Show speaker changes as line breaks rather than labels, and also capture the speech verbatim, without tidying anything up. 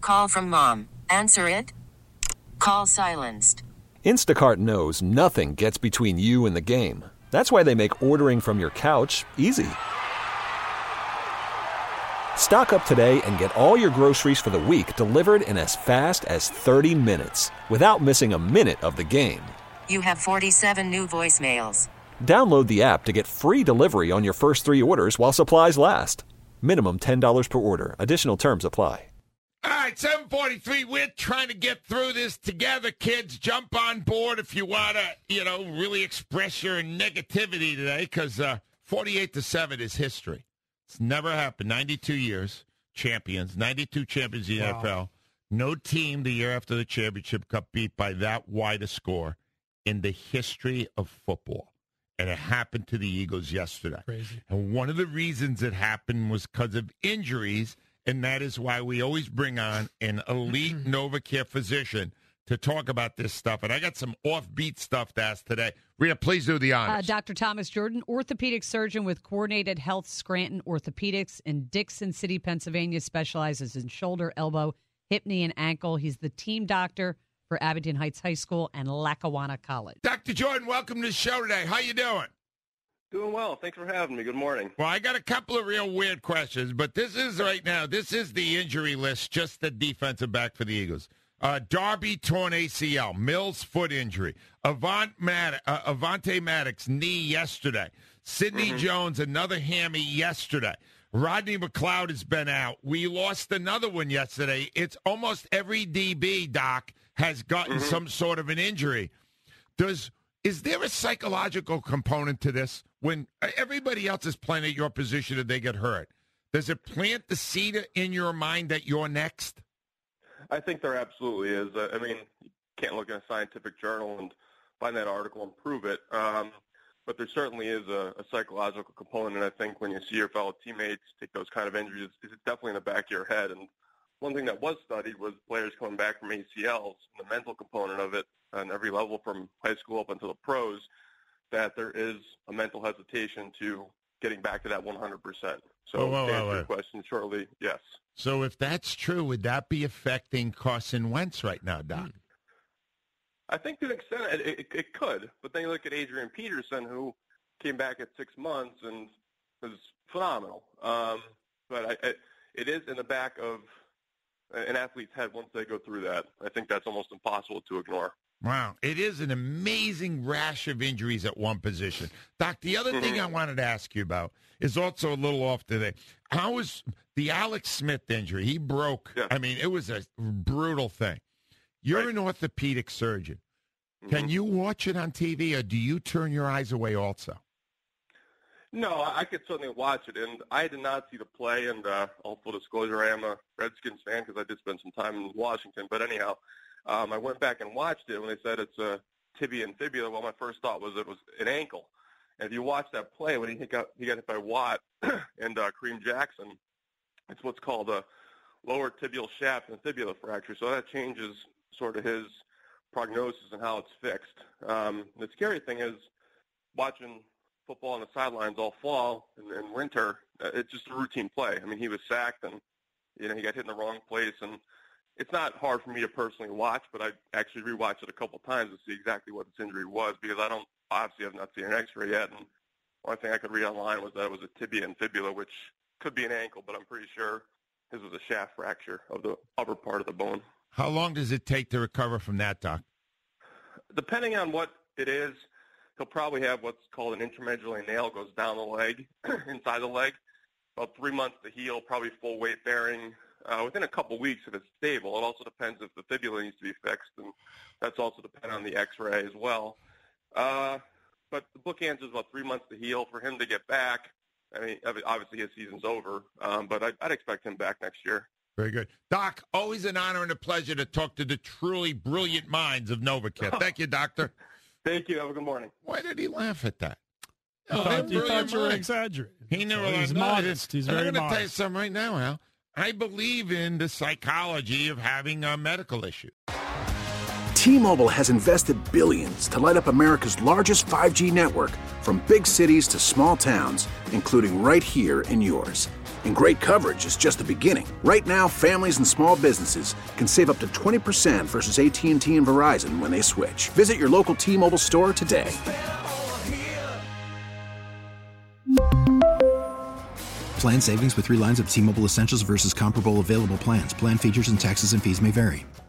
call from mom. Answer it. Call silenced.
Instacart knows nothing gets between you and the game. That's why they make ordering from your couch easy. Stock up today and get all your groceries for the week delivered in as fast as thirty minutes without missing a minute of the game.
You have forty-seven new voicemails.
Download the app to get free delivery on your first three orders while supplies last. Minimum ten dollars per order. Additional terms apply.
All right, seven forty-three. We're trying to get through this together, kids. Jump on board if you want to, you know, really express your negativity today, because uh, forty-eight to seven is history. It's never happened. ninety-two years, champions, ninety-two champions in the wow. N F L. No team the year after the championship got beat by that wide a score in the history of football. And it happened to the Eagles yesterday.
Crazy.
And one of the reasons it happened was because of injuries. And that is why we always bring on an elite NovaCare physician to talk about this stuff. And I got some offbeat stuff to ask today. Rhea, please do the honors.
Uh, Doctor Thomas Jordan, orthopedic surgeon with Coordinated Health Scranton Orthopedics in Dixon City, Pennsylvania, specializes in shoulder, elbow, hip, knee, and ankle. He's the team doctor for Abington Heights High School and Lackawanna College.
Doctor Jordan, welcome to the show today. How you doing?
Doing well. Thanks for having me. Good morning.
Well, I got a couple of real weird questions, but this is right now, this is the injury list, just the defensive back for the Eagles. Uh, Darby torn A C L, Mills foot injury, Avant Mad- uh, Avante Maddox knee yesterday, Sidney mm-hmm. Jones another hammy yesterday, Rodney McLeod has been out. We lost another one yesterday. It's almost every D B, Doc, has gotten mm-hmm. some sort of an injury. Does is there a psychological component to this? When everybody else is playing at your position and they get hurt, does it plant the seed in your mind that you're next?
I think there absolutely is. Uh, I mean, you can't look at a scientific journal and find that article and prove it. Um, but there certainly is a, a psychological component. And I think when you see your fellow teammates take those kind of injuries, it's definitely in the back of your head. And one thing that was studied was players coming back from A C Ls, the mental component of it on every level from high school up until the pros, that there is a mental hesitation to getting back to that one hundred percent. So
whoa, whoa,
to answer
whoa,
your question shortly, yes.
So if that's true, would that be affecting Carson Wentz right now, Doc?
I think to an extent it, it, it could. But then you look at Adrian Peterson, who came back at six months and was phenomenal. Um, but I, I, it is in the back of an athlete's head once they go through that. I think that's almost impossible to ignore.
Wow. It is an amazing rash of injuries at one position. Doc, the other mm-hmm. thing I wanted to ask you about is also a little off today. How was the Alex Smith injury? He broke. Yeah. I mean, it was a brutal thing. You're right. An orthopedic surgeon. Mm-hmm. Can you watch it on T V, or do you turn your eyes away also?
No, I could certainly watch it. And I did not see the play. And uh, all full disclosure, I am a Redskins fan because I did spend some time in Washington. But anyhow, Um, I went back and watched it when they said it's a tibia and fibula. Well, my first thought was it was an ankle. And if you watch that play, when he got, he got hit by Watt and uh, Kareem Jackson, it's what's called a lower tibial shaft and fibula fracture. So that changes sort of his prognosis and how it's fixed. Um, the scary thing is watching football on the sidelines all fall and, and winter, uh, it's just a routine play. I mean, he was sacked and, you know, he got hit in the wrong place, and it's not hard for me to personally watch, but I actually rewatched it a couple times to see exactly what this injury was, because I don't obviously have not seen an X-ray yet. And the only thing I could read online was that it was a tibia and fibula, which could be an ankle, but I'm pretty sure his was a shaft fracture of the upper part of the bone.
How long does it take to recover from that, Doc?
Depending on what it is, he'll probably have what's called an intramedullary nail, goes down the leg, inside the leg. About three months to heal, probably full weight bearing. Uh, within a couple weeks if it's stable. It also depends if the fibula needs to be fixed, and that's also dependent on the X-ray as well. Uh, but the book answer is about three months to heal. For him to get back, I mean, obviously his season's over, um, but I'd, I'd expect him back next year.
Very good. Doc, always an honor and a pleasure to talk to the truly brilliant minds of NovaCare. Thank you, Doctor.
Thank you. Have a good morning.
Why did he laugh at that?
Oh, I thought, you thought you were exaggerating.
He never
so he's modest. He's very
I'm going to
modest.
tell you something right now, Al. I believe in the psychology of having a medical issue.
T-Mobile has invested billions to light up America's largest five G network, from big cities to small towns, including right here in yours. And great coverage is just the beginning. Right now, families and small businesses can save up to twenty percent versus A T and T and Verizon when they switch. Visit your local T-Mobile store today.
Plan savings with three lines of T-Mobile Essentials versus comparable available plans. Plan features and taxes and fees may vary.